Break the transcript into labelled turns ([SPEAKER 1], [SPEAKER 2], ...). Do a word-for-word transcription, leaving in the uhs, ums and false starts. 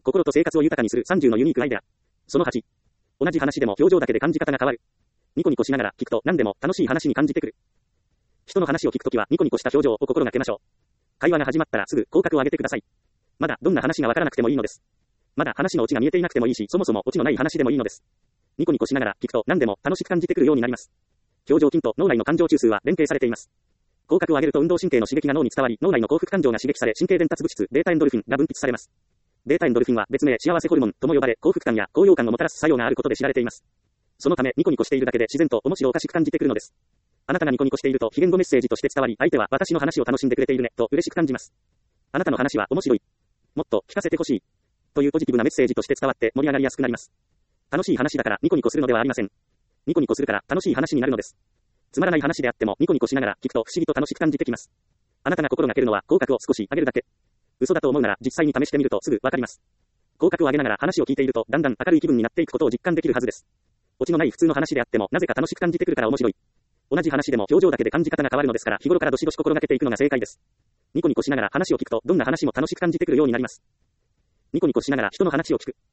[SPEAKER 1] 心と生活を豊かにするさんじゅうのユニークアイデア。そのはち。同じ話でも表情だけで感じ方が変わる。ニコニコしながら聞くと何でも楽しい話に感じてくる。人の話を聞くときはニコニコした表情を心がけましょう。会話が始まったらすぐ口角を上げてください。まだどんな話がわからなくてもいいのです。まだ話のオチが見えていなくてもいいし、そもそもオチのない話でもいいのです。ニコニコしながら聞くと何でも楽しく感じてくるようになります。表情筋と脳内の感情中枢は連携されています。口角を上げると運動神経の刺激が脳に伝わり、脳内の幸福感情が刺激され、神経伝達物質、ベータエンドルフィンが分泌されます。ベータエンドルフィンは別名幸せホルモンとも呼ばれ、幸福感や高揚感をもたらす作用があることで知られています。そのためニコニコしているだけで自然と面白おかしく感じてくるのです。あなたがニコニコしていると非言語メッセージとして伝わり、相手は私の話を楽しんでくれているねと嬉しく感じます。あなたの話は面白い。もっと聞かせてほしい。というポジティブなメッセージとして伝わって盛り上がりやすくなります。楽しい話だからニコニコするのではありません。ニコニコするから楽しい話になるのです。つまらない話であってもニコニコしながら聞くと不思議と楽しく感じてきます。あなたが心がけるのは口角を少し上げるだけ。嘘だと思うなら実際に試してみるとすぐわかります。口角を上げながら話を聞いているとだんだん明るい気分になっていくことを実感できるはずです。オチのない普通の話であってもなぜか楽しく感じてくるから面白い。同じ話でも表情だけで感じ方が変わるのですから、日頃からどしどし心がけていくのが正解です。ニコニコしながら話を聞くとどんな話も楽しく感じてくるようになります。ニコニコしながら人の話を聞く。